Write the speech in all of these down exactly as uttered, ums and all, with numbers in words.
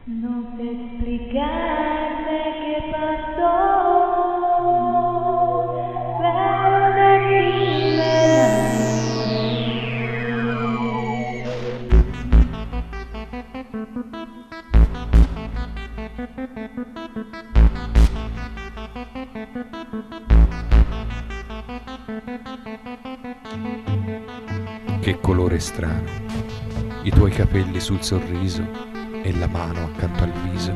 No sé explicarme qué pasó, pero decime Che colore strano, i tuoi capelli sul sorriso e la mano accanto al viso.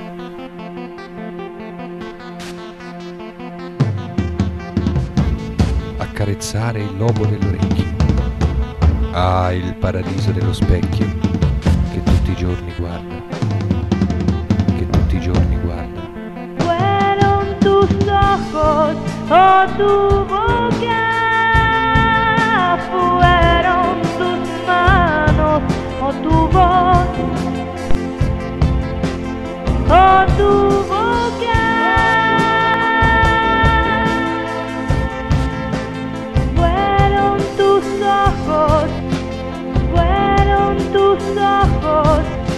Accarezzare il lobo dell'orecchio. Ah, il paradiso dello specchio che tutti i giorni guarda, che tutti i giorni guarda. fueron tus ojos o tu boca, fueron tus manos o tu voz, o tu boca, fueron tus ojos, fueron tus ojos,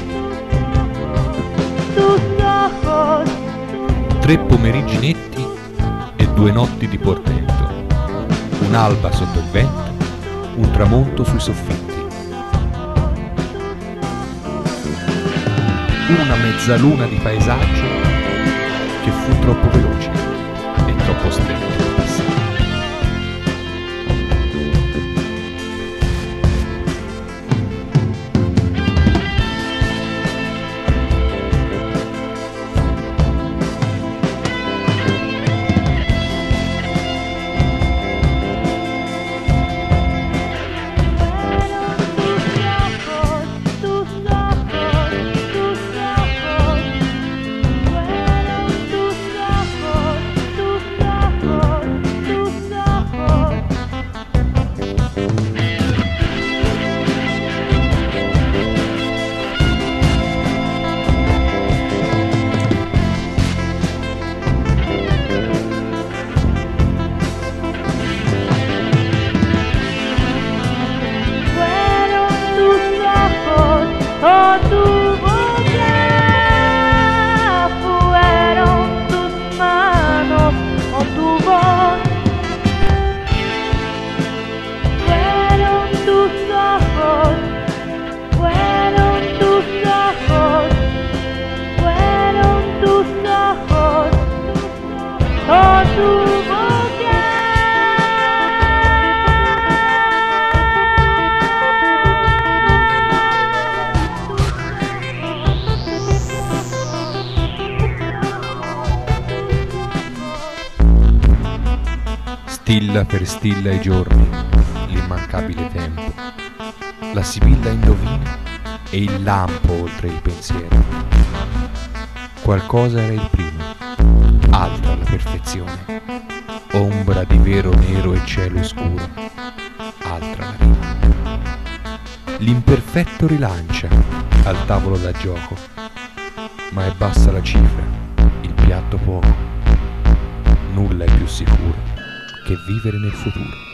tus ojos. Tre pomeriggi netti e due notti di portento, un'alba sotto il vento, un tramonto sui soffitti. Una mezzaluna di paesaggio che fu troppo veloce e troppo stretto per passare. O tu boca, fueron tus manos o tu voz, fueron tus ojos, fueron tus ojos, fueron tus ojos, o tu boca. Stilla per stilla i giorni, l'immancabile tempo, la sibilla indovina e il lampo oltre il pensiero. Qualcosa era il primo, altra la perfezione, ombra di vero nero e cielo scuro, altra la rima. L'imperfetto rilancia al tavolo da gioco, ma è bassa la cifra, il piatto poco, nulla è più sicuro che vivere nel futuro.